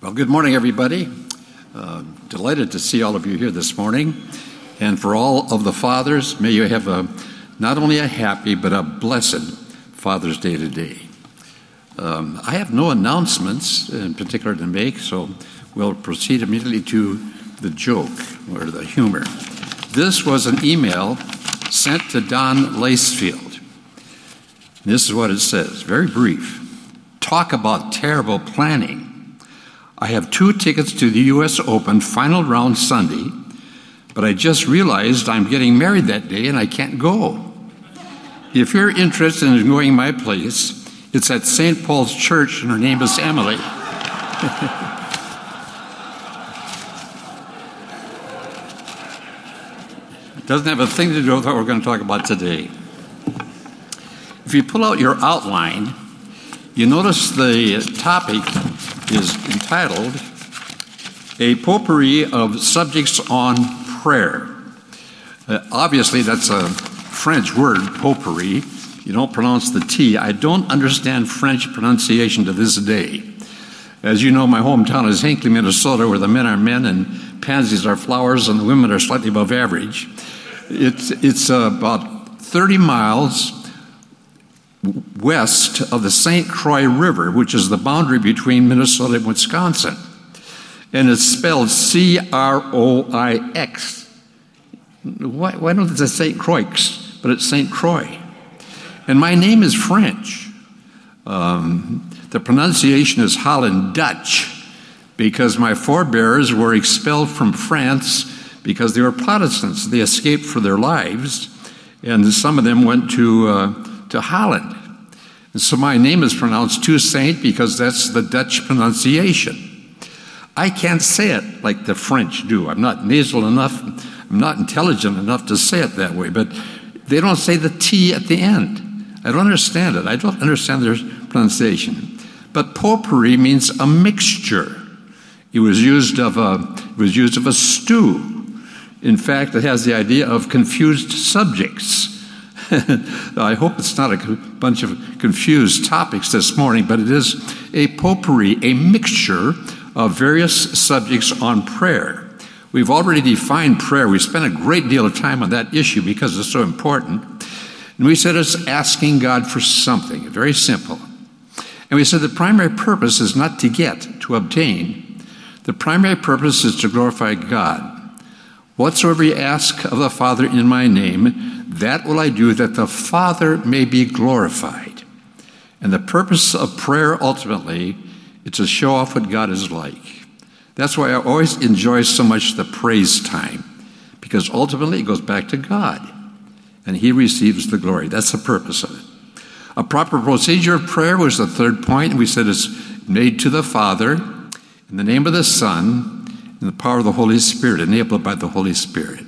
Well, good morning, everybody. Delighted to see all of you here this morning. And for all of the fathers, may you have not only a happy, but a blessed Father's Day today. I have no announcements in particular to make, so we'll proceed immediately to the joke or the humor. This was an email sent to Don Lacefield. This is what it says, very brief. Talk about terrible planning. I have 2 tickets to the U.S. Open final round Sunday, but I just realized I'm getting married that day and I can't go. If you're interested in going my place, it's at St. Paul's Church and her name is Emily. It doesn't have a thing to do with what we're going to talk about today. If you pull out your outline, you notice the topic is entitled A Potpourri of Subjects on Prayer. Obviously, that's a French word, potpourri. You don't pronounce the T. I don't understand French pronunciation to this day. As you know, my hometown is Hinckley, Minnesota, where the men are men and pansies are flowers and the women are slightly above average. It's about 30 miles west of the St. Croix River, which is the boundary between Minnesota and Wisconsin. And it's spelled C-R-O-I-X. Why don't it say St. Croix, but it's St. Croix? And my name is French. The pronunciation is Holland Dutch because my forebears were expelled from France because they were Protestants. They escaped for their lives, and some of them went to Holland. And so my name is pronounced Toussaint because that's the Dutch pronunciation. I can't say it like the French do. I'm not nasal enough, I'm not intelligent enough to say it that way, but they don't say the T at the end. I don't understand it. I don't understand their pronunciation. But potpourri means a mixture. It was used of a stew. In fact, it has the idea of confused subjects. I hope it's not a bunch of confused topics this morning, but it is a potpourri, a mixture of various subjects on prayer. We've already defined prayer. We spent a great deal of time on that issue because it's so important. And we said it's asking God for something, very simple. And we said the primary purpose is not to get, to obtain. The primary purpose is to glorify God. Whatsoever you ask of the Father in my name, that will I do, that the Father may be glorified. And the purpose of prayer, ultimately, is to show off what God is like. That's why I always enjoy so much the praise time, because ultimately it goes back to God, and He receives the glory. That's the purpose of it. A proper procedure of prayer was the third point, and we said it's made to the Father, in the name of the Son, in the power of the Holy Spirit, enabled by the Holy Spirit.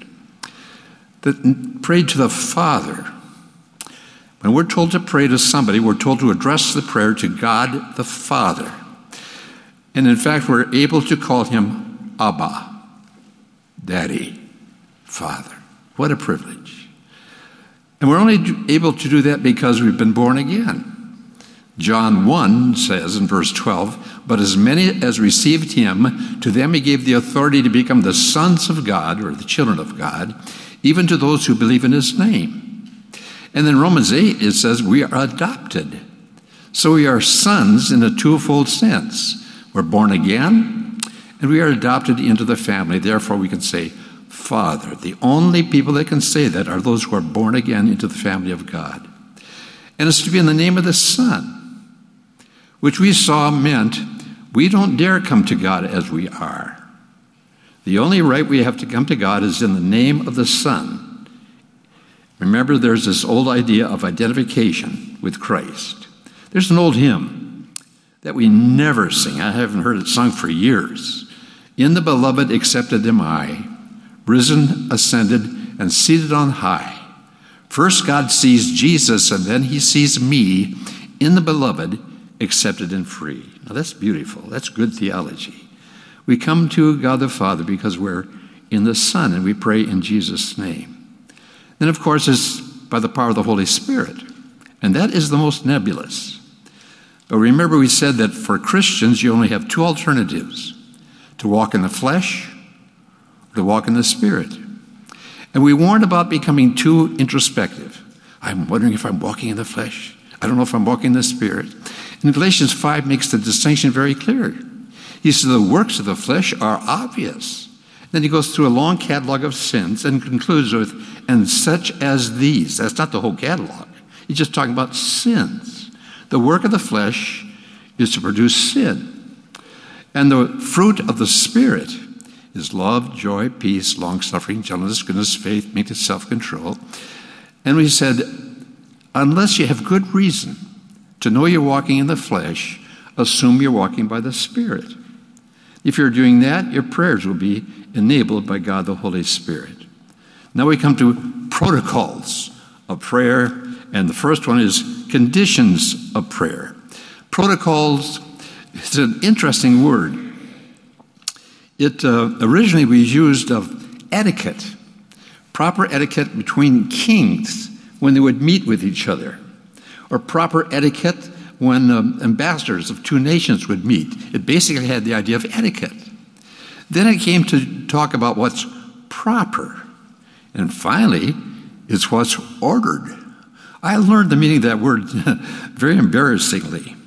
That prayed to the Father. When we're told to pray to somebody, we're told to address the prayer to God the Father. And in fact, we're able to call Him Abba, Daddy, Father. What a privilege. And we're only able to do that because we've been born again. John 1 says in verse 12, but as many as received Him, to them He gave the authority to become the sons of God, or the children of God, even to those who believe in His name. And then Romans 8, it says we are adopted. So we are sons in a twofold sense. We're born again, and we are adopted into the family. Therefore, we can say, Father. The only people that can say that are those who are born again into the family of God. And it's to be in the name of the Son, which we saw meant we don't dare come to God as we are. The only right we have to come to God is in the name of the Son. Remember, there's this old idea of identification with Christ. There's an old hymn that we never sing. I haven't heard it sung for years. In the Beloved accepted am I, risen, ascended, and seated on high. First God sees Jesus, and then He sees me in the Beloved, accepted and free. Now that's beautiful. That's good theology. We come to God the Father because we're in the Son, and we pray in Jesus' name. Then, of course, it's by the power of the Holy Spirit, and that is the most nebulous. But remember, we said that for Christians, you only have two alternatives: to walk in the flesh or to walk in the Spirit. And we warned about becoming too introspective. I'm wondering if I'm walking in the flesh. I don't know if I'm walking in the Spirit. And Galatians 5 makes the distinction very clear. He says the works of the flesh are obvious. Then he goes through a long catalog of sins and concludes with, and such as these. That's not the whole catalog. He's just talking about sins. The work of the flesh is to produce sin. And the fruit of the Spirit is love, joy, peace, long-suffering, gentleness, goodness, faith, meekness, self-control. And we said, unless you have good reason to know you're walking in the flesh, assume you're walking by the Spirit. If you're doing that, your prayers will be enabled by God the Holy Spirit. Now we come to protocols of prayer, and the first one is conditions of prayer. Protocols is an interesting word. It originally was used of etiquette, proper etiquette between kings when they would meet with each other, or proper etiquette when ambassadors of two nations would meet. It basically had the idea of etiquette. Then it came to talk about what's proper. And finally, it's what's ordered. I learned the meaning of that word very embarrassingly.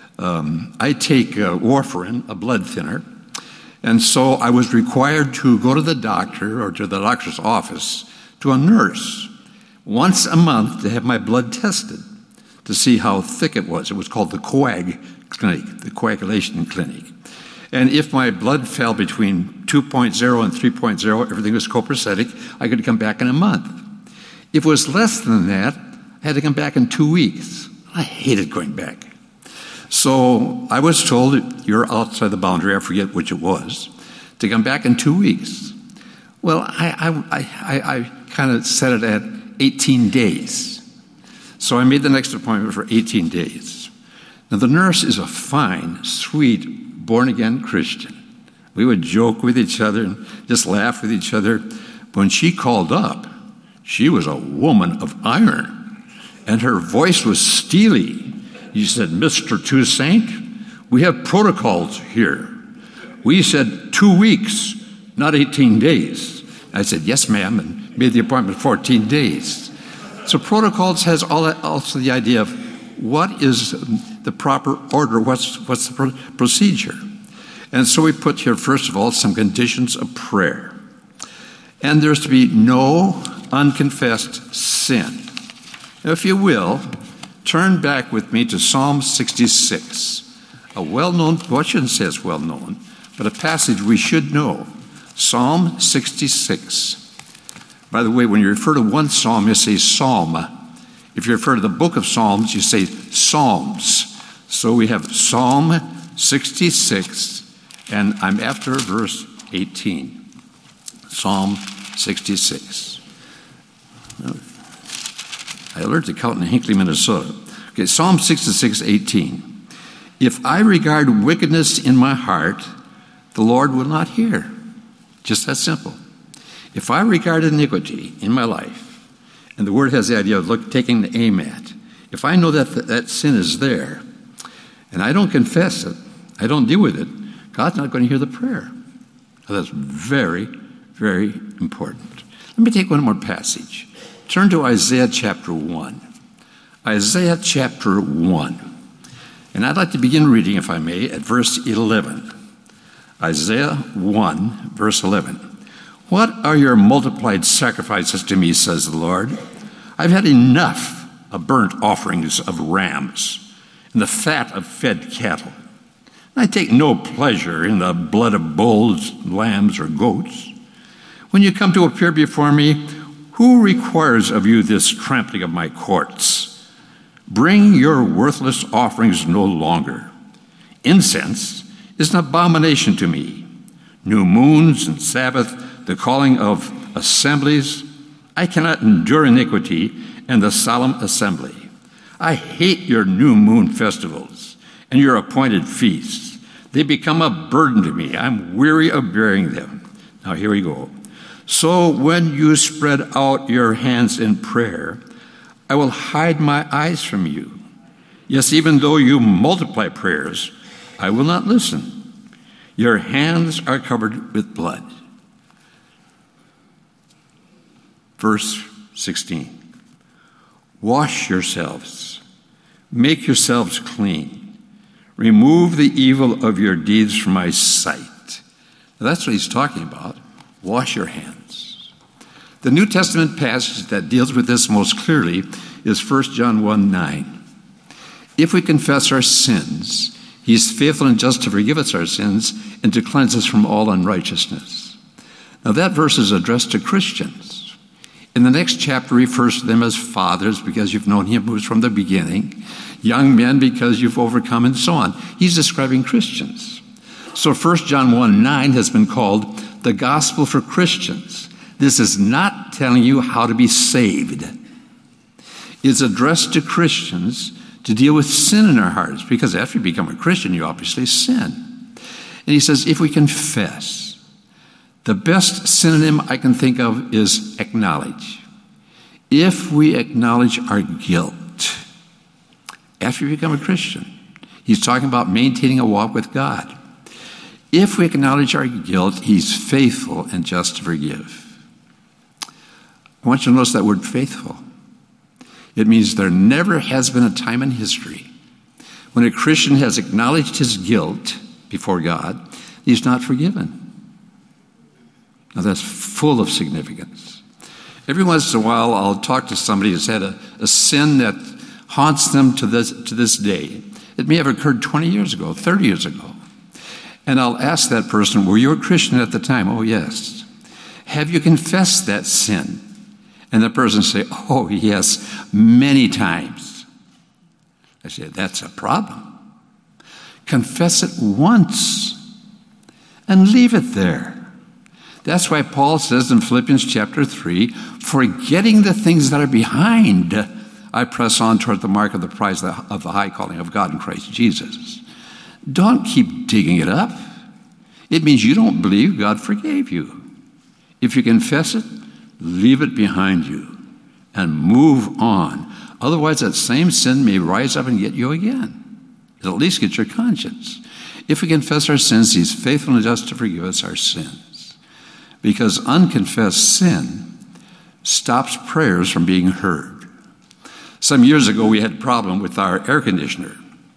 I take warfarin, a blood thinner, and so I was required to go to the doctor or to the doctor's office, to a nurse, once a month to have my blood tested to see how thick it was. It was called the coag clinic, the coagulation clinic. And if my blood fell between 2.0 and 3.0, everything was copacetic, I could come back in a month. If it was less than that, I had to come back in 2 weeks. I hated going back. So I was told, you're outside the boundary, I forget which it was, to come back in 2 weeks. Well, I kind of set it at 18 days. So I made the next appointment for 18 days. Now the nurse is a fine, sweet, born-again Christian. We would joke with each other and just laugh with each other. When she called up, she was a woman of iron, and her voice was steely. She said, Mr. Toussaint, we have protocols here. We said 2 weeks, not 18 days. I said, yes, ma'am, and made the appointment 14 days. So protocols has also the idea of what is the proper order, what's the procedure. And so we put here, first of all, some conditions of prayer. And there's to be no unconfessed sin. Now, if you will, turn back with me to Psalm 66, a well-known, well, I shouldn't say it's well-known, but a passage we should know. Psalm 66. By the way, when you refer to one psalm, you say psalm. If you refer to the book of Psalms, you say psalms. So we have Psalm 66, and I'm after verse 18. Psalm 66. I learned to count in Hinckley, Minnesota. Okay, Psalm 66, 18. If I regard wickedness in my heart, the Lord will not hear. Just that simple. If I regard iniquity in my life, and the word has the idea of taking the aim at, if I know that sin is there, and I don't confess it, I don't deal with it, God's not going to hear the prayer. So that's very, very important. Let me take one more passage. Turn to Isaiah chapter 1. Isaiah chapter 1. And I'd like to begin reading, if I may, at verse 11. Isaiah 1, verse 11. What are your multiplied sacrifices to me, says the Lord? I've had enough of burnt offerings of rams and the fat of fed cattle. I take no pleasure in the blood of bulls, lambs, or goats. When you come to appear before me, who requires of you this trampling of my courts? Bring your worthless offerings no longer. Incense is an abomination to me. New moons and Sabbath, the calling of assemblies. I cannot endure iniquity and the solemn assembly. I hate your new moon festivals and your appointed feasts. They become a burden to me. I'm weary of bearing them. Now here we go. So when you spread out your hands in prayer, I will hide my eyes from you. Yes, even though you multiply prayers, I will not listen. Your hands are covered with blood. Verse 16. Wash yourselves. Make yourselves clean. Remove the evil of your deeds from my sight. Now, that's what he's talking about. Wash your hands. The New Testament passage that deals with this most clearly is 1 John 1:9. If we confess our sins, he is faithful and just to forgive us our sins and to cleanse us from all unrighteousness. Now that verse is addressed to Christians. In the next chapter, he refers to them as fathers because you've known him who's from the beginning, young men because you've overcome, and so on. He's describing Christians. So 1 John 1:9 has been called the gospel for Christians. This is not telling you how to be saved. It's addressed to Christians to deal with sin in our hearts, because after you become a Christian, you obviously sin. And he says, if we confess, the best synonym I can think of is acknowledge. If we acknowledge our guilt after you become a Christian, he's talking about maintaining a walk with God. If we acknowledge our guilt, he's faithful and just to forgive. I want you to notice that word faithful. It means there never has been a time in history when a Christian has acknowledged his guilt before God, he's not forgiven. Now that's full of significance. Every once in a while, I'll talk to somebody who's had a sin that haunts them to this day. It may have occurred 20 years ago, 30 years ago. And I'll ask that person, were you a Christian at the time? Oh, yes. Have you confessed that sin? And the person say, oh, yes, many times. I say, that's a problem. Confess it once and leave it there. That's why Paul says in Philippians chapter 3, forgetting the things that are behind, I press on toward the mark of the prize of the high calling of God in Christ Jesus. Don't keep digging it up. It means you don't believe God forgave you. If you confess it, leave it behind you and move on. Otherwise, that same sin may rise up and get you again. It'll at least get your conscience. If we confess our sins, he's faithful and just to forgive us our sins. Because unconfessed sin stops prayers from being heard. Some years ago, we had a problem with our air conditioner.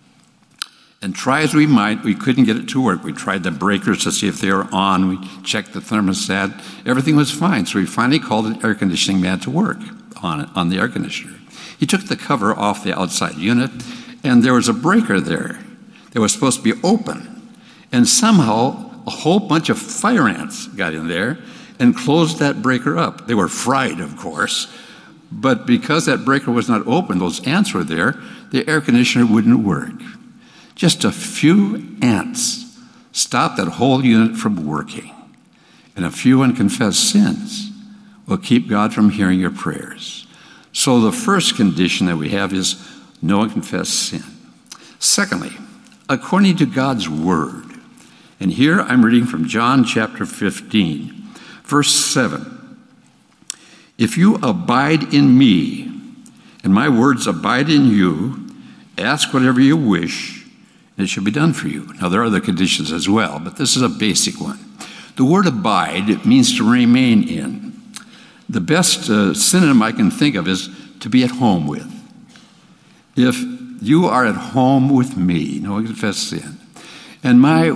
And try as we might, we couldn't get it to work. We tried the breakers to see if they were on. We checked the thermostat. Everything was fine. So we finally called an air conditioning man to work on the air conditioner. He took the cover off the outside unit, and there was a breaker there that was supposed to be open. And somehow, a whole bunch of fire ants got in there and closed that breaker up. They were fried, of course. But because that breaker was not open, those ants were there, the air conditioner wouldn't work. Just a few ants stopped that whole unit from working. And a few unconfessed sins will keep God from hearing your prayers. So the first condition that we have is no unconfessed sin. Secondly, according to God's word. And here I'm reading from John chapter 15, verse 7. If you abide in me, and my words abide in you, ask whatever you wish, it shall be done for you. Now, there are other conditions as well, but this is a basic one. The word abide means to remain in. The best synonym I can think of is to be at home with. If you are at home with me, no unconfessed sin, and my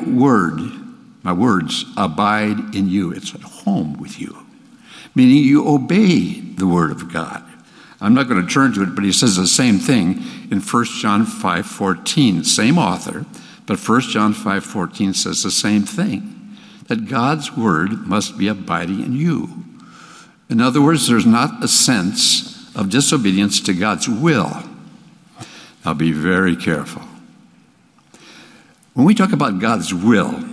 words abide in you, it's at home with you, meaning you obey the word of God. I'm not going to turn to it, but he says the same thing in 1 John 5:14. Same author, but 1 John 5:14 says the same thing, that God's word must be abiding in you. In other words, there's not a sense of disobedience to God's will. Now be very careful. When we talk about God's will,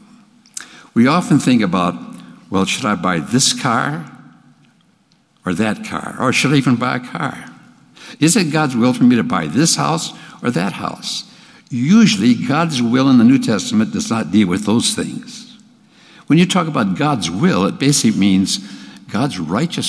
we often think about, well, should I buy this car or that car? Or should I even buy a car? Is it God's will for me to buy this house or that house? Usually, God's will in the New Testament does not deal with those things. When you talk about God's will, it basically means God's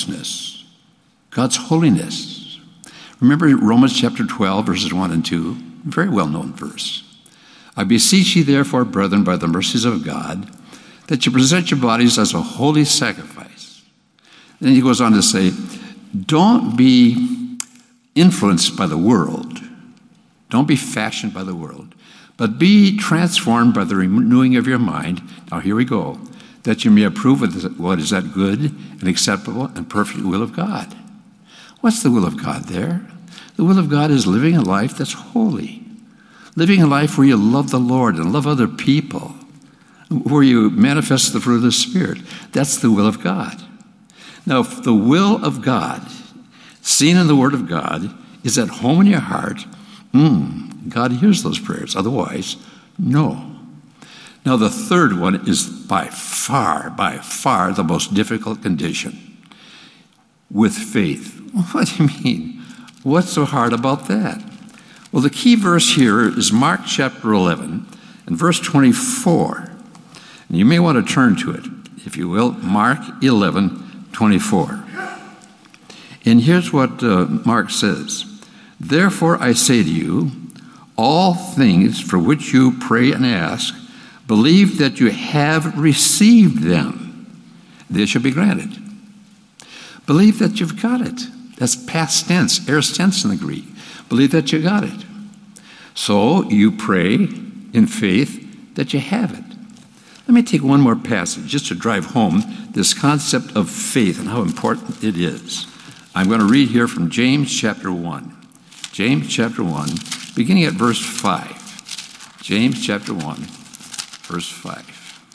righteousness, God's holiness. Remember Romans chapter 12, verses 1 and 2? very well-known verse. I beseech you, therefore, brethren, by the mercies of God, that you present your bodies as a holy sacrifice. Then he goes on to say, don't be influenced by the world. Don't be fashioned by the world, but be transformed by the renewing of your mind. Now here we go. That you may approve what is that good and acceptable and perfect will of God. What's the will of God there? The will of God is living a life that's holy. Living a life where you love the Lord and love other people, where you manifest the fruit of the Spirit. That's the will of God. Now, if the will of God, seen in the Word of God, is at home in your heart, God hears those prayers. Otherwise, no. Now, the third one is by far the most difficult condition. With faith. What do you mean? What's so hard about that? Well, the key verse here is Mark chapter 11 and verse 24. And you may want to turn to it, if you will. Mark 11:24. And here's what Mark says. Therefore I say to you, all things for which you pray and ask, believe that you have received them. They shall be granted. Believe that you've got it. That's past tense, aorist tense in the Greek. Believe that you got it. So you pray in faith that you have it. Let me take one more passage just to drive home this concept of faith and how important it is. I'm going to read here from James chapter 1. James chapter 1, beginning at verse 5. James chapter 1, verse 5.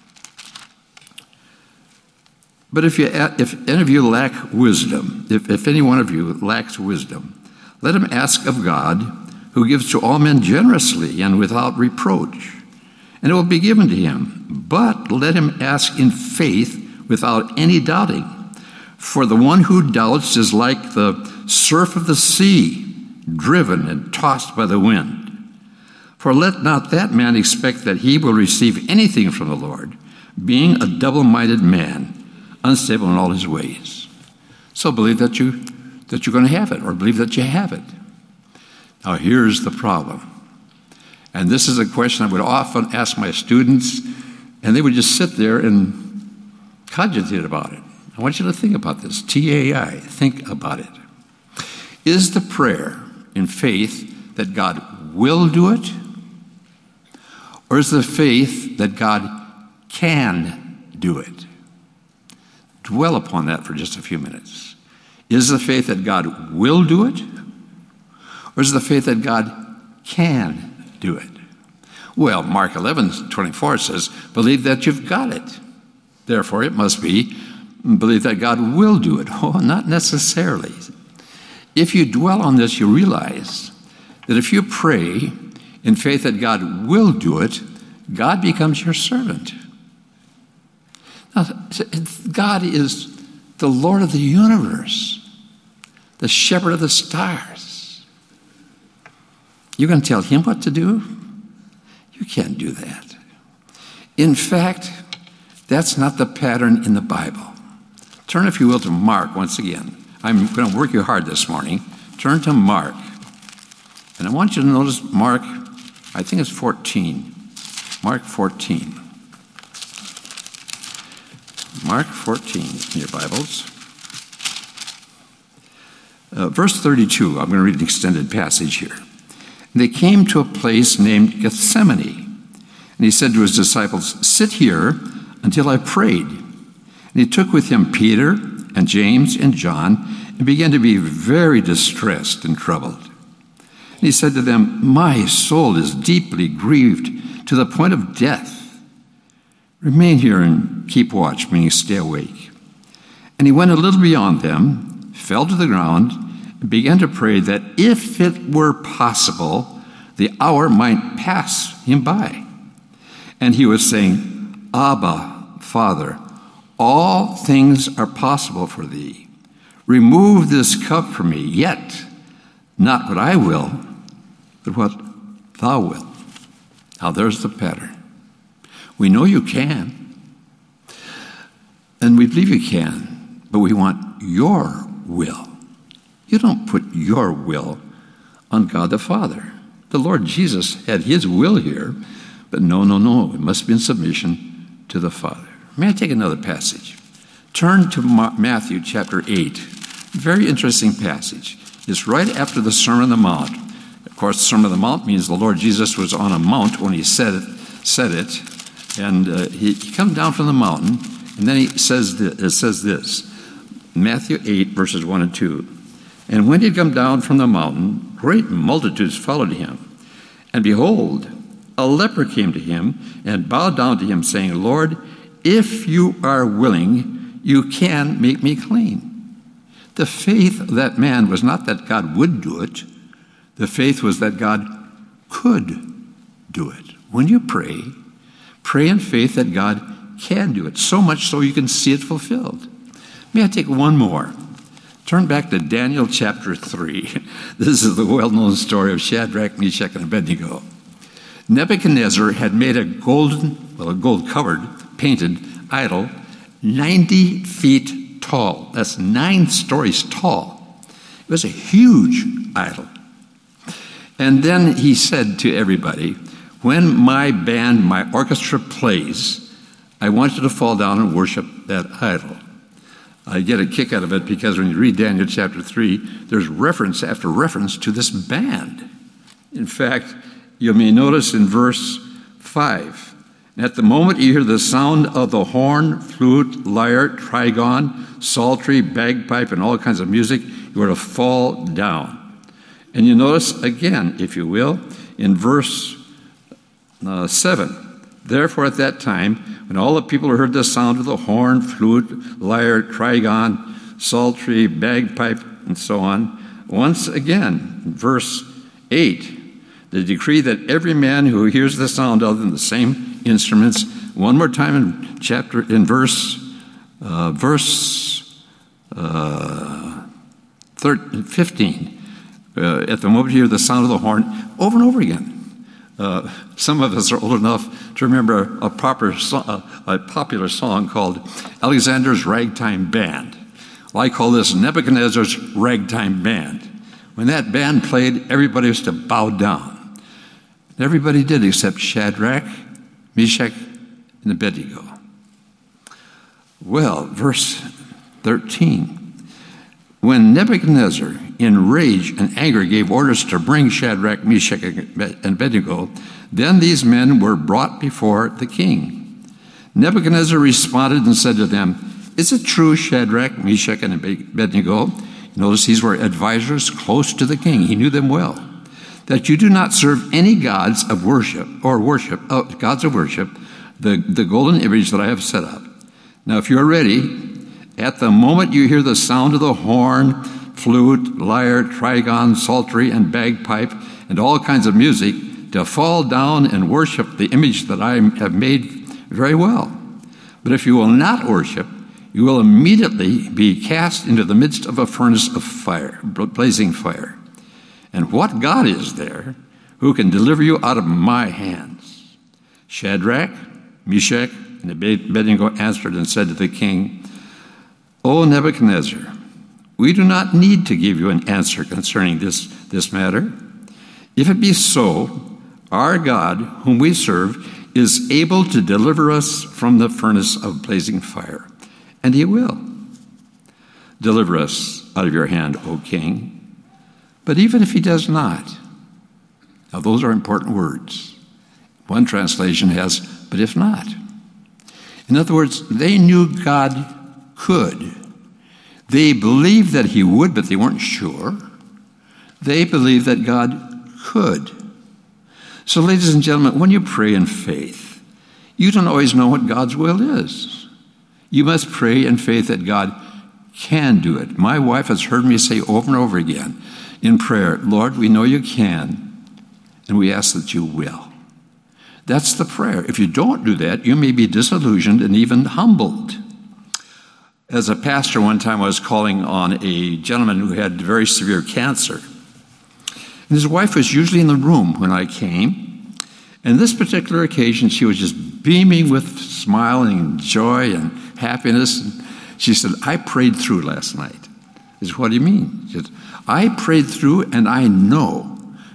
But if any of you lack wisdom, if any one of you lacks wisdom, let him ask of God, who gives to all men generously and without reproach, and it will be given to him. But let him ask in faith without any doubting. For the one who doubts is like the surf of the sea, driven and tossed by the wind. For let not that man expect that he will receive anything from the Lord, being a double-minded man, unstable in all his ways. So believe that you're going to have it, or believe that you have it. Now here's the problem. And this is a question I would often ask my students, and they would just sit there and cogitate about it. I want you to think about this. TAI, think about it. Is the prayer in faith that God will do it? Or is the faith that God can do it? Dwell upon that for just a few minutes. Is the faith that God will do it? Or is the faith that God can do it? Well, Mark 11:24 says, believe that you've got it. Therefore, it must be, believe that God will do it. Oh, not necessarily. If you dwell on this, you realize that if you pray in faith that God will do it, God becomes your servant. Now, God is the Lord of the universe, the shepherd of the stars. You're going to tell him what to do? You can't do that. In fact, that's not the pattern in the Bible. Turn, if you will, to Mark once again. I'm going to work you hard this morning. Turn to Mark. And I want you to notice Mark, I think it's 14. Mark 14. Mark 14 in your Bibles. Verse 32, I'm going to read an extended passage here. They came to a place named Gethsemane, and he said to his disciples, sit here until I prayed. And he took with him Peter and James and John and began to be very distressed and troubled. And he said to them, my soul is deeply grieved to the point of death. Remain here and keep watch, meaning stay awake. And he went a little beyond them, fell to the ground, and began to pray that if it were possible, the hour might pass him by. And he was saying, Abba, Father, all things are possible for thee. Remove this cup from me, yet not what I will, but what thou wilt. Now there's the pattern. We know you can, and we believe you can, but we want your will. You don't put your will on God the Father. The Lord Jesus had his will here, but no. It must be in submission to the Father. May I take another passage? Turn to Matthew chapter 8. Very interesting passage. It's right after the Sermon on the Mount. Of course, the Sermon on the Mount means the Lord Jesus was on a mount when he said it. And he comes down from the mountain, and then it says this. Matthew 8, verses 1 and 2. And when he had come down from the mountain, great multitudes followed him. And behold, a leper came to him and bowed down to him, saying, Lord, if you are willing, you can make me clean. The faith of that man was not that God would do it. The faith was that God could do it. When you pray in faith that God can do it, so much so you can see it fulfilled. May I take one more? Turn back to Daniel chapter 3. This is the well-known story of Shadrach, Meshach, and Abednego. Nebuchadnezzar had made a gold-covered, painted idol 90 feet tall. That's 9 stories tall. It was a huge idol. And then he said to everybody, when my band, my orchestra plays, I want you to fall down and worship that idol. I get a kick out of it because when you read Daniel chapter 3, there's reference after reference to this band. In fact, you may notice in verse 5, at the moment you hear the sound of the horn, flute, lyre, trigon, psaltery, bagpipe, and all kinds of music, you are to fall down. And you notice again, if you will, in verse 7, therefore at that time, when all the people heard the sound of the horn, flute, lyre, trigon, psaltery, bagpipe, and so on, once again, verse 8, the decree that every man who hears the sound of them, the same instruments, one more time in verse 15, at the moment you hear the sound of the horn, over and over again. Some of us are old enough to remember a popular song called Alexander's Ragtime Band. Well, I call this Nebuchadnezzar's Ragtime Band. When that band played, everybody was to bow down. And everybody did except Shadrach, Meshach, and Abednego. Well, verse 13. When Nebuchadnezzar, in rage and anger, gave orders to bring Shadrach, Meshach, and Abednego, then these men were brought before the king. Nebuchadnezzar responded and said to them, is it true, Shadrach, Meshach, and Abednego? Notice these were advisors close to the king. He knew them well. That you do not serve any gods of worship, the golden image that I have set up. Now, if you're ready, at the moment you hear the sound of the horn, flute, lyre, trigon, psaltery, and bagpipe, and all kinds of music, to fall down and worship the image that I have made very well. But if you will not worship, you will immediately be cast into the midst of a furnace of fire, blazing fire. And what God is there who can deliver you out of my hands? Shadrach, Meshach, and Abednego answered and said to the king, O Nebuchadnezzar, we do not need to give you an answer concerning this matter. If it be so, our God, whom we serve, is able to deliver us from the furnace of blazing fire. And he will deliver us out of your hand, O king. But even if he does not, now those are important words. One translation has, but if not. In other words, they knew God could. They believed that he would, but they weren't sure. They believed that God could. So, ladies and gentlemen, when you pray in faith, you don't always know what God's will is. You must pray in faith that God can do it. My wife has heard me say over and over again in prayer, Lord, we know you can, and we ask that you will. That's the prayer. If you don't do that, you may be disillusioned and even humbled. As a pastor, one time I was calling on a gentleman who had very severe cancer. And his wife was usually in the room when I came. And this particular occasion, she was just beaming with smiling and joy and happiness. And she said, I prayed through last night. I said, what do you mean? She said, I prayed through and I know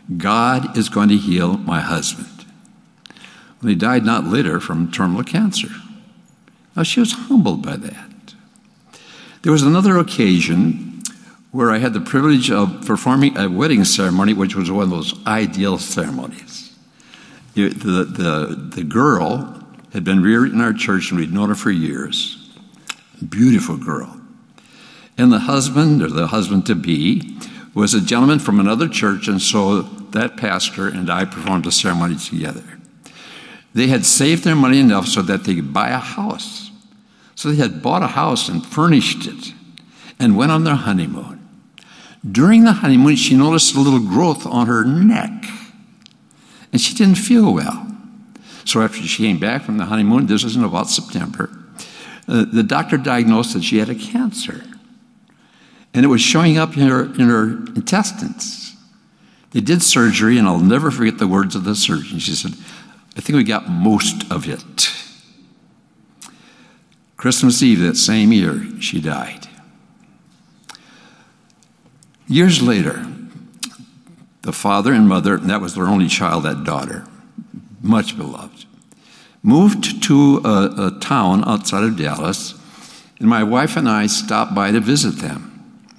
God is going to heal my husband. Well, he died not later from terminal cancer. Now, she was humbled by that. There was another occasion where I had the privilege of performing a wedding ceremony, which was one of those ideal ceremonies. The girl had been reared in our church, and we'd known her for years. Beautiful girl. And the husband, or the husband-to-be, was a gentleman from another church, and so that pastor and I performed a ceremony together. They had saved their money enough so that they could buy a house. So they had bought a house and furnished it and went on their honeymoon. During the honeymoon, she noticed a little growth on her neck, and she didn't feel well. So after she came back from the honeymoon, this was in about September, the doctor diagnosed that she had a cancer, and it was showing up in her intestines. They did surgery, and I'll never forget the words of the surgeon. She said, "I think we got most of it." Christmas Eve that same year, she died. Years later, the father and mother, and that was their only child, that daughter, much beloved, moved to a town outside of Dallas, and my wife and I stopped by to visit them.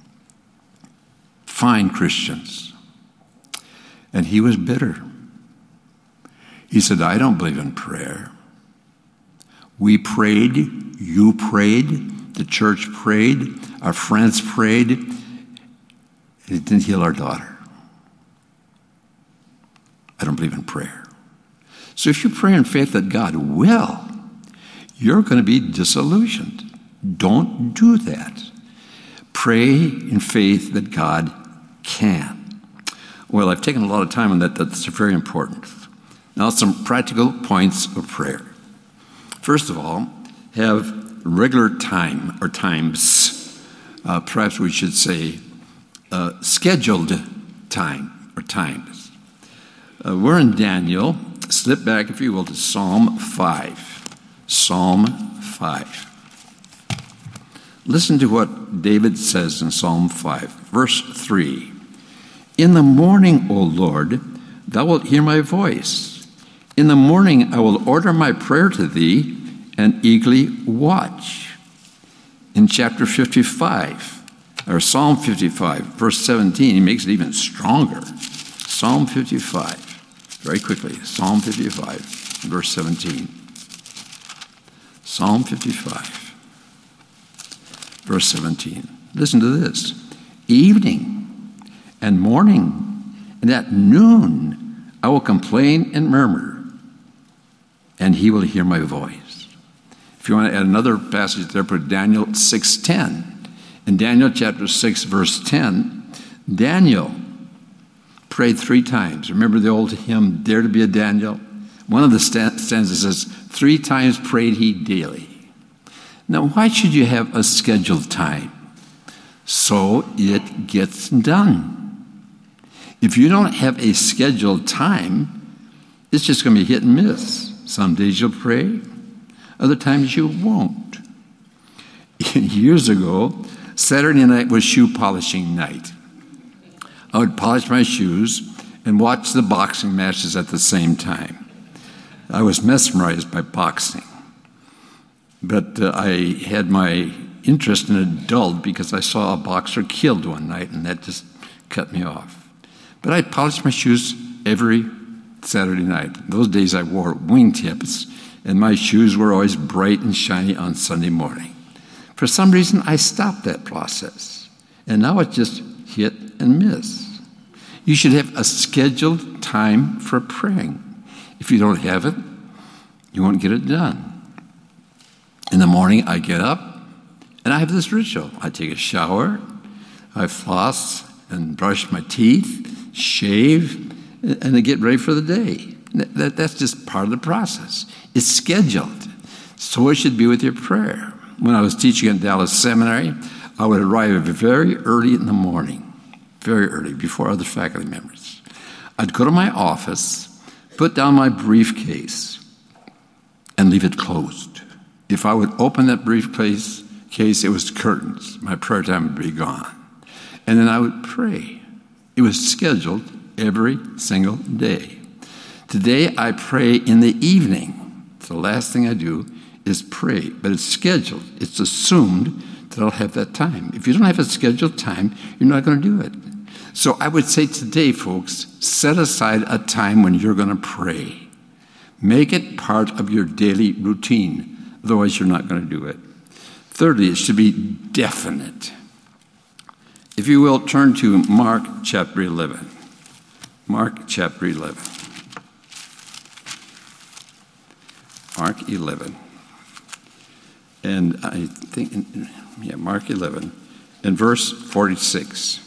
Fine Christians. And he was bitter. He said, "I don't believe in prayer. We prayed, you prayed, the church prayed, our friends prayed, and it didn't heal our daughter. I don't believe in prayer." So if you pray in faith that God will, you're going to be disillusioned. Don't do that. Pray in faith that God can. Well, I've taken a lot of time on that. That's very important. Now, some practical points of prayer. First of all, have regular time or times. Perhaps we should say scheduled time or times. We're in Daniel. Slip back, if you will, to Psalm 5. Psalm 5. Listen to what David says in Psalm 5, verse 3. "In the morning, O Lord, thou wilt hear my voice. In the morning I will order my prayer to thee and eagerly watch." In chapter 55, or Psalm 55, verse 17, he makes it even stronger. Psalm 55. Very quickly, Psalm 55, verse 17. Psalm 55, verse 17. Listen to this. "Evening and morning and at noon I will complain and murmur, and he will hear my voice." If you want to add another passage there, put Daniel 6:10. In Daniel chapter 6, verse 10, Daniel prayed 3 times. Remember the old hymn, "Dare to be a Daniel"? One of the stanzas says, 3 times prayed he daily. Now, why should you have a scheduled time? So it gets done. If you don't have a scheduled time, it's just going to be hit and miss. Some days you'll pray, other times you won't. Years ago, Saturday night was shoe polishing night. I would polish my shoes and watch the boxing matches at the same time. I was mesmerized by boxing. But I had my interest in it dulled because I saw a boxer killed one night, and that just cut me off. But I polished my shoes every Saturday night. In those days I wore wingtips, and my shoes were always bright and shiny on Sunday morning. For some reason, I stopped that process, and now it's just hit and miss. You should have a scheduled time for praying. If you don't have it, you won't get it done. In the morning, I get up, and I have this ritual. I take a shower, I floss and brush my teeth, shave, and I get ready for the day. That's just part of the process. It's scheduled. So it should be with your prayer. When I was teaching at Dallas Seminary, I would arrive very early in the morning, very early, before other faculty members. I'd go to my office, put down my briefcase, and leave it closed. If I would open that briefcase, it was curtains. My prayer time would be gone. And then I would pray. It was scheduled every single day. Today I pray in the evening. The last thing I do is pray, but it's scheduled. It's assumed that I'll have that time. If you don't have a scheduled time, you're not going to do it. So I would say today, folks, set aside a time when you're going to pray. Make it part of your daily routine. Otherwise, you're not going to do it. Thirdly, it should be definite. If you will, turn to Mark chapter 11. Mark chapter 11. Mark 11. And I think, Mark 11 and verse 46.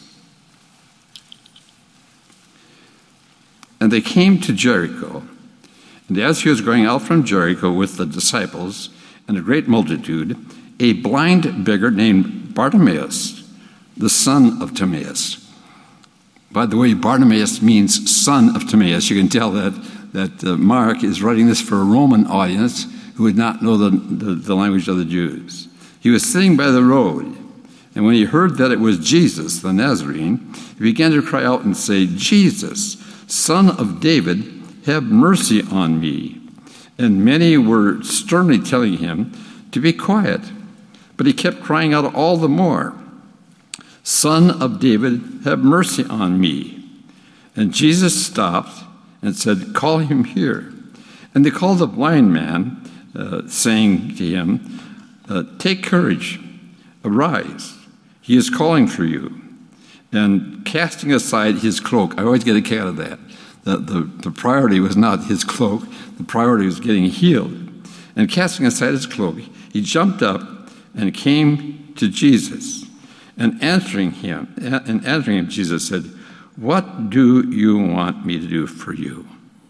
And they came to Jericho. And as he was going out from Jericho with the disciples and a great multitude, a blind beggar named Bartimaeus, the son of Timaeus. By the way, Bartimaeus means son of Timaeus. You can tell that Mark is writing this for a Roman audience who would not know the language of the Jews. He was sitting by the road, and when he heard that it was Jesus, the Nazarene, he began to cry out and say, Jesus, Son of David, have mercy on me. And many were sternly telling him to be quiet, but he kept crying out all the more, Son of David, have mercy on me. And Jesus stopped and said, call him here. And they called the blind man, saying to him, take courage, arise, he is calling for you. And casting aside his cloak, I always get a kick out of that. The priority was not his cloak, the priority was getting healed. And casting aside his cloak, he jumped up and came to Jesus. And answering him, Jesus said, what do you want me to do for you?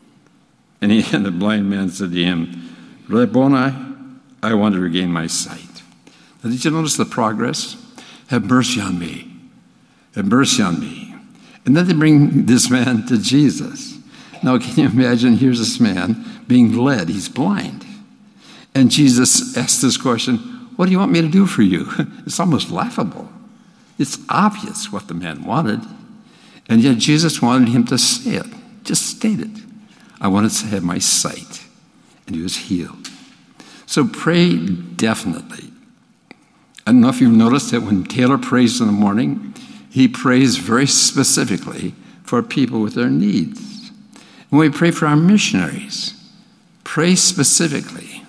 And the blind man said to him, Rabboni, I want to regain my sight. Now, did you notice the progress? Have mercy on me. Have mercy on me. And then they bring this man to Jesus. Now, can you imagine? Here's this man being led. He's blind. And Jesus asked this question, what do you want me to do for you? It's almost laughable. It's obvious what the man wanted. And yet Jesus wanted him to say it. Just state it. I wanted to have my sight. And he was healed. So pray definitely. I don't know if you've noticed that when Taylor prays in the morning, he prays very specifically for people with their needs. When we pray for our missionaries, pray specifically.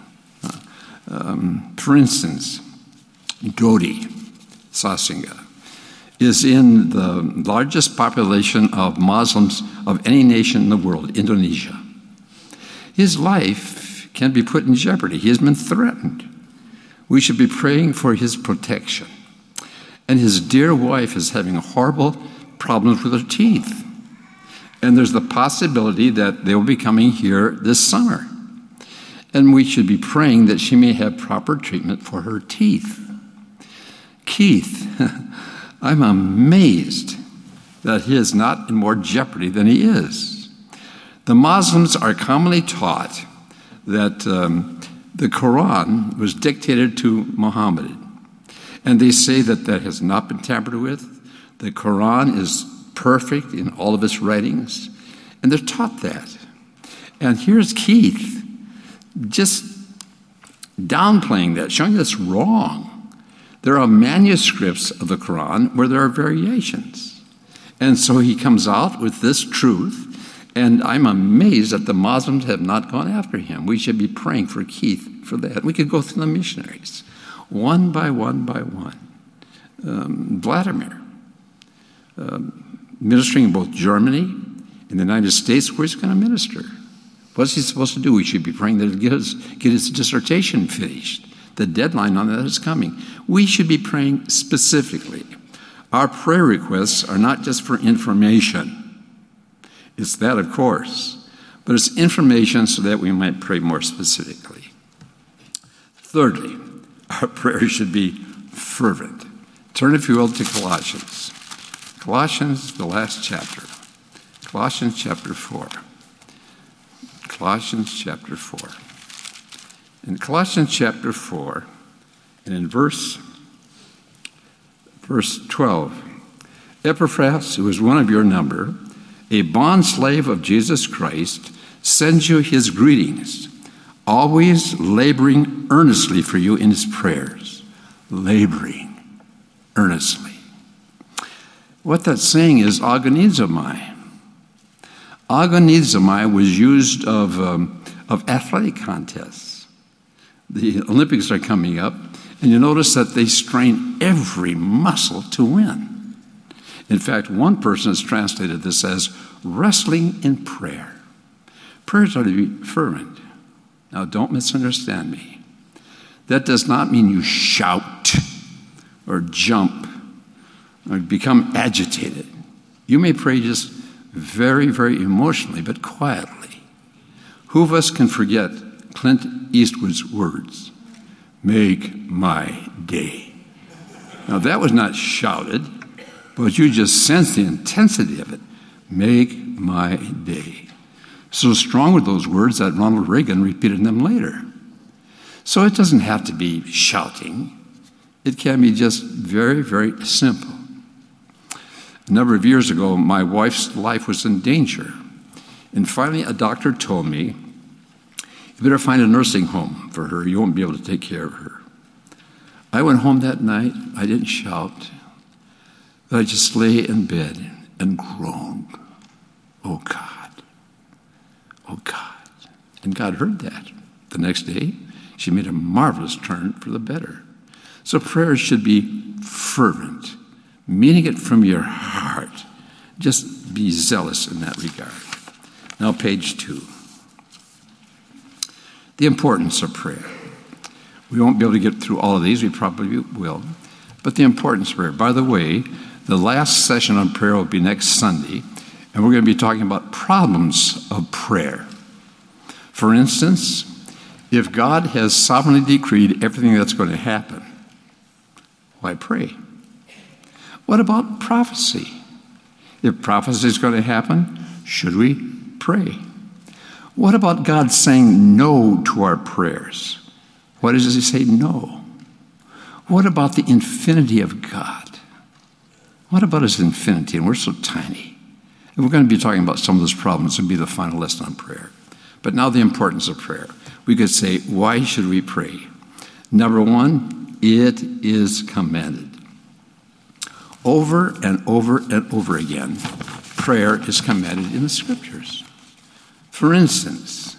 For instance, Dodi Sasinga is in the largest population of Muslims of any nation in the world, Indonesia. His life can be put in jeopardy. He has been threatened. We should be praying for his protection. And his dear wife is having horrible problems with her teeth. And there's the possibility that they will be coming here this summer. And we should be praying that she may have proper treatment for her teeth. Keith, I'm amazed that he is not in more jeopardy than he is. The Muslims are commonly taught that the Quran was dictated to Muhammad. And they say that that has not been tampered with. The Quran is perfect in all of its writings. And they're taught that. And here's Keith just downplaying that, showing that's wrong. There are manuscripts of the Quran where there are variations. And so he comes out with this truth, and I'm amazed that the Muslims have not gone after him. We should be praying for Keith for that. We could go through the missionaries, one by one by one. Vladimir, ministering in both Germany and the United States, where he's going to minister. What's he supposed to do? We should be praying that he'll get his dissertation finished. The deadline on that is coming. We should be praying specifically. Our prayer requests are not just for information. It's that, of course, but it's information so that we might pray more specifically. Thirdly, our prayer should be fervent. Turn, if you will, to Colossians. Colossians, the last chapter. Colossians chapter 4. Colossians chapter 4. In Colossians chapter 4, and in verse 12, Epaphras, who is one of your number, a bondslave of Jesus Christ, sends you his greetings, always laboring earnestly for you in his prayers. Laboring earnestly. What that's saying is agonizomai. Agonizomai was used of athletic contests. The Olympics are coming up, and you notice that they strain every muscle to win. In fact, one person has translated this as wrestling in prayer. Prayers are to be fervent. Now, don't misunderstand me. That does not mean you shout or jump or become agitated. You may pray just very, very emotionally, but quietly. Who of us can forget Clint Eastwood's words? Make my day. Now, that was not shouted, but you just sense the intensity of it. Make my day. So strong were those words that Ronald Reagan repeated them later. So it doesn't have to be shouting. It can be just very, very simple. A number of years ago, my wife's life was in danger. And finally, a doctor told me, you better find a nursing home for her. You won't be able to take care of her. I went home that night. I didn't shout. But I just lay in bed and groaned. Oh, God. Oh, God. And God heard that. The next day, she made a marvelous turn for the better. So prayer should be fervent, meaning it from your heart. Just be zealous in that regard. Now, page 2. The importance of prayer. We won't be able to get through all of these. We probably will. But the importance of prayer. By the way, the last session on prayer will be next Sunday, and we're going to be talking about problems of prayer. For instance, if God has sovereignly decreed everything that's going to happen, why pray? What about prophecy? If prophecy is going to happen, should we pray? What about God saying no to our prayers? Why does he say no? What about the infinity of God? What about his infinity? And we're so tiny. And we're going to be talking about some of those problems and be the final lesson on prayer. But now the importance of prayer. We could say, why should we pray? Number one, it is commanded. Over and over and over again, prayer is commanded in the Scriptures. For instance,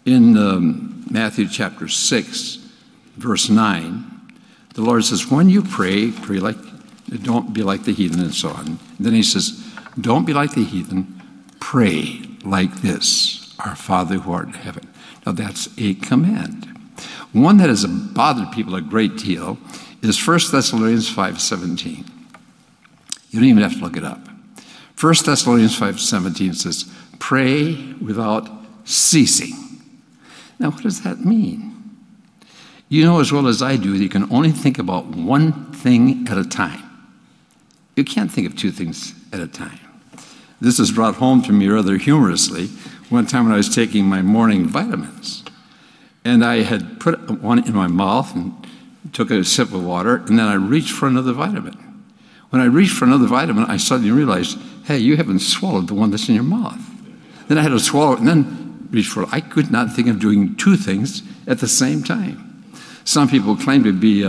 in Matthew chapter 6, verse 9, the Lord says, when you pray, don't be like the heathen, and so on. And then he says, don't be like the heathen, pray like this, our Father who art in heaven. Now that's a command. One that has bothered people a great deal is 1 Thessalonians 5:17. You don't even have to look it up. 1 Thessalonians 5:17 says, pray without ceasing. Now what does that mean? You know as well as I do that you can only think about one thing at a time. You can't think of two things at a time. This is brought home to me rather humorously one time when I was taking my morning vitamins. And I had put one in my mouth and took a sip of water, and then I reached for another vitamin. When I reached for another vitamin, I suddenly realized, hey, you haven't swallowed the one that's in your mouth. Then I had to swallow it and then reach for it. I could not think of doing two things at the same time. Some people claim to be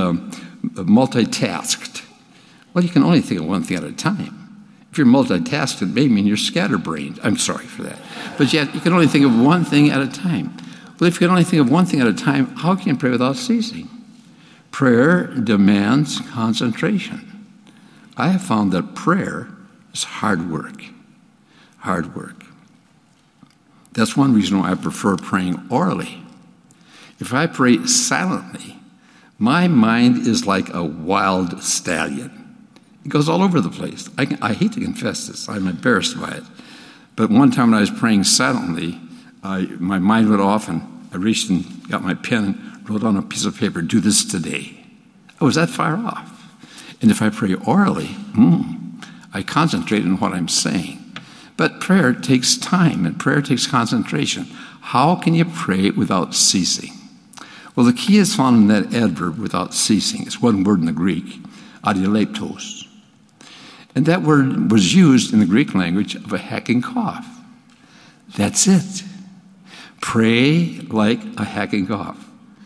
multitasked. Well, you can only think of one thing at a time. If you're multitasking, it may mean you're scatterbrained. I'm sorry for that. But yet, you can only think of one thing at a time. Well, if you can only think of one thing at a time, how can you pray without ceasing? Prayer demands concentration. I have found that prayer is hard work. Hard work. That's one reason why I prefer praying orally. If I pray silently, my mind is like a wild stallion. It goes all over the place. I hate to confess this. I'm embarrassed by it. But one time when I was praying silently, my mind went off, and I reached and got my pen and wrote on a piece of paper, do this today. I was that far off. And if I pray orally, I concentrate on what I'm saying. But prayer takes time, and prayer takes concentration. How can you pray without ceasing? Well, the key is found in that adverb, without ceasing. It's one word in the Greek, adialeptos. And that word was used in the Greek language of a hacking cough. That's it. Pray like a hacking cough.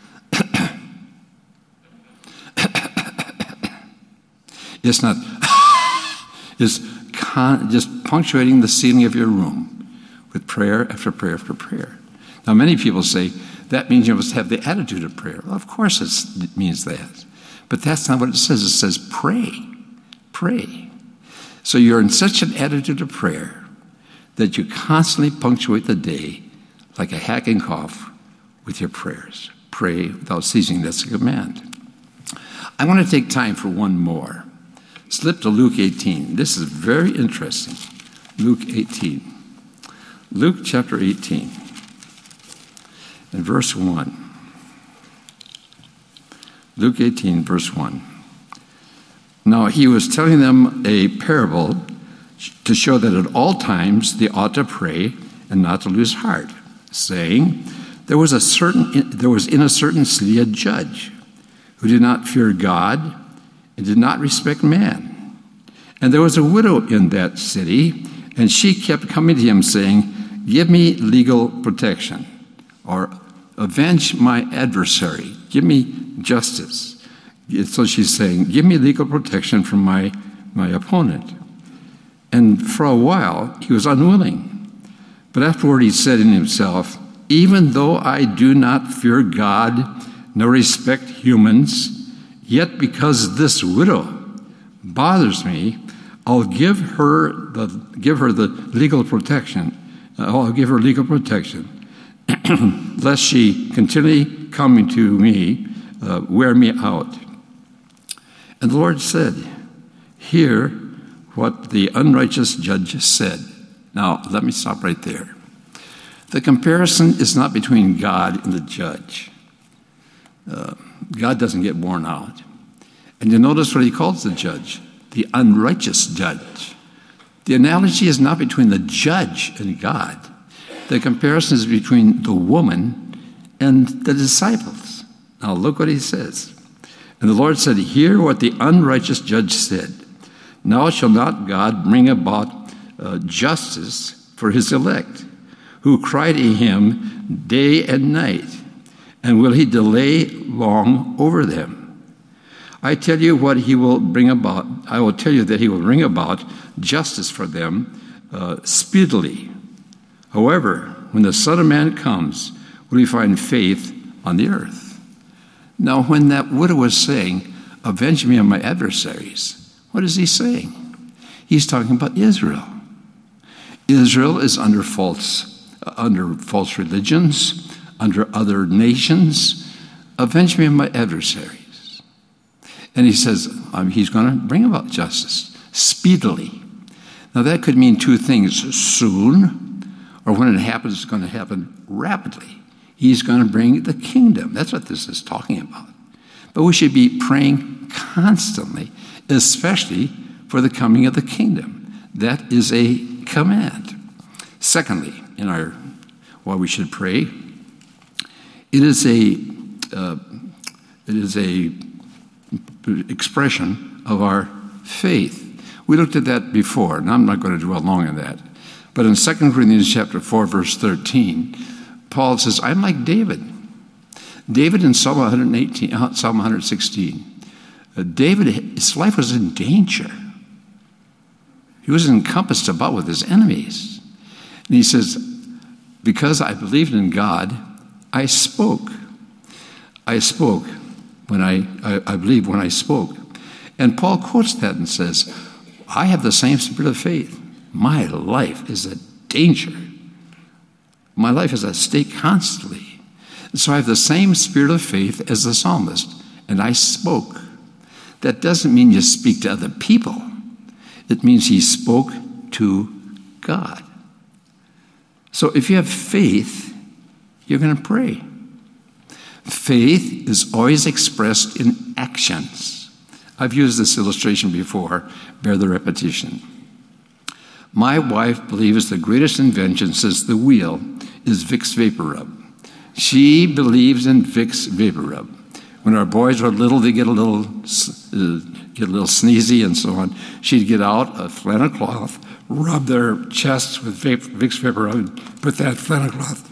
It's not, it's just punctuating the ceiling of your room with prayer after prayer after prayer. Now, many people say that means you must have the attitude of prayer. Well, of course it means that. But that's not what it says. It says pray. Pray. So you're in such an attitude of prayer that you constantly punctuate the day like a hacking cough with your prayers. Pray without ceasing. That's a command. I want to take time for one more. Slip to Luke 18. This is very interesting. Luke 18. Luke chapter 18 and verse 1. Luke 18, verse 1. Now he was telling them a parable to show that at all times they ought to pray and not to lose heart, saying, there was in a certain city a judge who did not fear God and did not respect man. And there was a widow in that city, and she kept coming to him saying, give me legal protection, or avenge my adversary, give me justice. So she's saying, give me legal protection from my opponent. And for a while, he was unwilling. But afterward he said in himself, even though I do not fear God nor respect humans, yet because this widow bothers me, I'll give her the legal protection. I'll give her legal protection, lest she continually coming to me, wear me out. And the Lord said, hear what the unrighteous judge said. Now, let me stop right there. The comparison is not between God and the judge. God doesn't get worn out. And you notice what he calls the judge, the unrighteous judge. The analogy is not between the judge and God. The comparison is between the woman and the disciples. Now look what he says. And the Lord said, hear what the unrighteous judge said. Now shall not God bring about justice for his elect, who cry to him day and night, and will he delay long over them? I tell you what he will bring about. I will tell you that he will bring about justice for them speedily. However, when the Son of Man comes, will he find faith on the earth? Now, when that widow was saying, avenge me on my adversaries, what is he saying? He's talking about Israel. Israel is under false religions, under other nations. Avenge me on my adversaries. And he says he's going to bring about justice speedily. Now that could mean two things: soon, or when it happens, it's going to happen rapidly. He's going to bring the kingdom. That's what this is talking about. But we should be praying constantly, especially for the coming of the kingdom. That is a command. Secondly, why we should pray, it is a expression of our faith. We looked at that before, and I'm not going to dwell long on that. But in 2 Corinthians chapter 4, verse 13, Paul says, I'm like David. David in Psalm 116. David, his life was in danger. He was encompassed about with his enemies. And he says, because I believed in God, I spoke. I spoke when I believed when I spoke. And Paul quotes that and says, I have the same spirit of faith. My life is a danger. My life is at stake constantly. And so I have the same spirit of faith as the psalmist, and I spoke. That doesn't mean you speak to other people. It means he spoke to God. So if you have faith, you're going to pray. Faith is always expressed in actions. I've used this illustration before. Bear the repetition. My wife believes the greatest invention since the wheel is Vicks VapoRub. She believes in Vicks VapoRub. When our boys were little, they get a little sneezy and so on. She'd get out a flannel cloth, rub their chests with Vicks Vapor Rub, and put that flannel cloth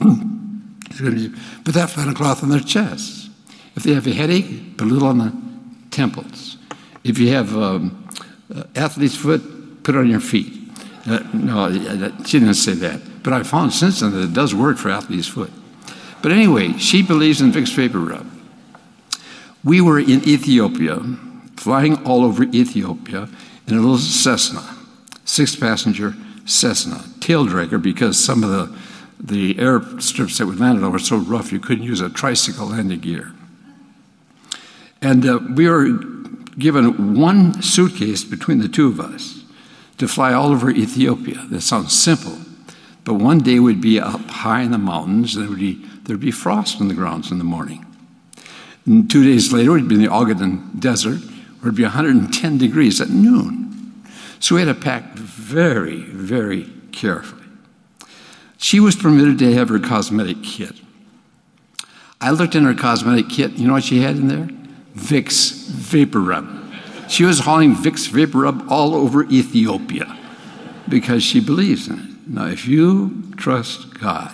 on their chests. If they have a headache, put a little on the temples. If you have athlete's foot, put it on your feet. No, she didn't say that. But I found since then that it does work for athlete's foot. But anyway, she believes in Vicks Vapor Rub. We were in Ethiopia, flying all over Ethiopia in a little Cessna, 6-passenger Cessna, tail dragger, because some of the airstrips that we landed on were so rough you couldn't use a tricycle landing gear. And we were given one suitcase between the two of us to fly all over Ethiopia. That sounds simple, but one day we'd be up high in the mountains, and there'd be frost on the grounds in the morning. And 2 days later, we'd be in the Ogaden Desert, where it'd be 110 degrees at noon. So we had to pack very, very carefully. She was permitted to have her cosmetic kit. I looked in her cosmetic kit. You know what she had in there? Vicks Vapor Rub. She was hauling Vicks Vapor Rub all over Ethiopia because she believes in it. Now, if you trust God,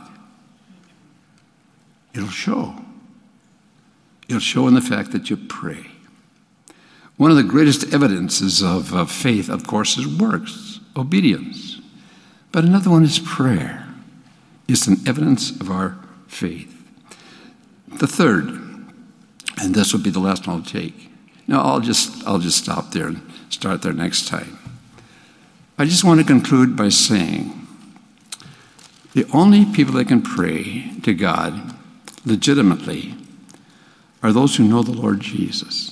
it'll show. It'll show in the fact that you pray. One of the greatest evidences of faith, of course, is works, obedience. But another one is prayer. It's an evidence of our faith. The third, and this will be the last one I'll take. No, I'll just stop there and start there next time. I just want to conclude by saying the only people that can pray to God legitimately are those who know the Lord Jesus.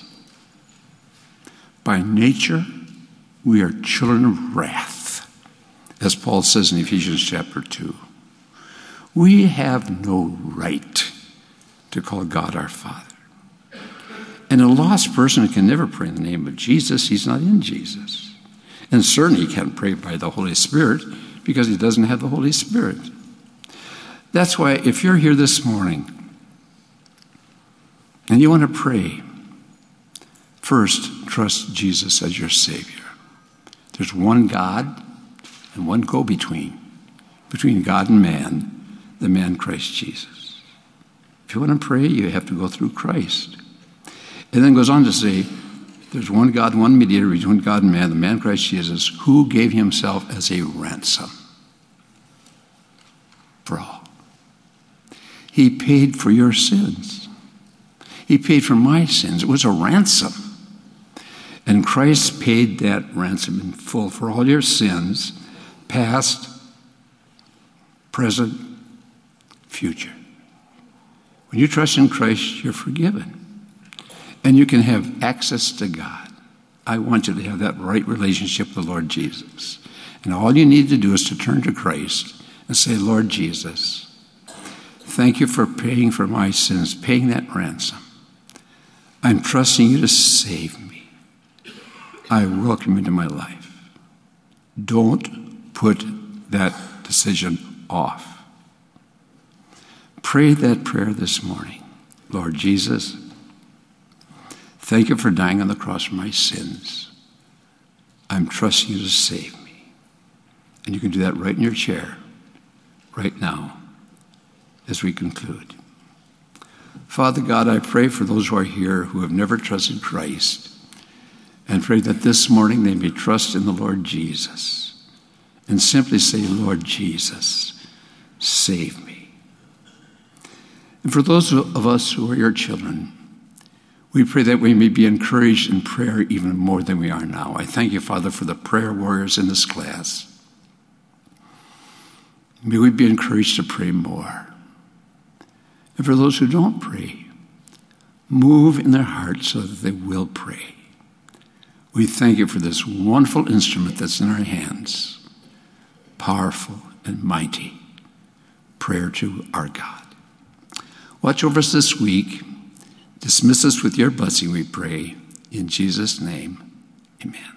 By nature, we are children of wrath, as Paul says in Ephesians chapter 2. We have no right to call God our Father. And a lost person can never pray in the name of Jesus. He's not in Jesus. And certainly he can't pray by the Holy Spirit because he doesn't have the Holy Spirit. That's why if you're here this morning and you want to pray, first, trust Jesus as your Savior. There's one God and one go-between, between God and man, the man Christ Jesus. If you want to pray, you have to go through Christ. And then goes on to say, there's one God, one mediator between God and man, the man Christ Jesus, who gave himself as a ransom for all. He paid for your sins. He paid for my sins. It was a ransom. And Christ paid that ransom in full for all your sins, past, present, future. When you trust in Christ, you're forgiven. And you can have access to God. I want you to have that right relationship with the Lord Jesus. And all you need to do is to turn to Christ and say, Lord Jesus, thank you for paying for my sins, paying that ransom. I'm trusting you to save me. I welcome you into my life. Don't put that decision off. Pray that prayer this morning. Lord Jesus, thank you for dying on the cross for my sins. I'm trusting you to save me. And you can do that right in your chair, right now, as we conclude. Father God, I pray for those who are here who have never trusted Christ, and pray that this morning they may trust in the Lord Jesus and simply say, Lord Jesus, save me. And for those of us who are your children, we pray that we may be encouraged in prayer even more than we are now. I thank you, Father, for the prayer warriors in this class. May we be encouraged to pray more. And for those who don't pray, move in their hearts so that they will pray. We thank you for this wonderful instrument that's in our hands, powerful and mighty, prayer to our God. Watch over us this week. Dismiss us with your blessing, we pray. In Jesus' name, amen.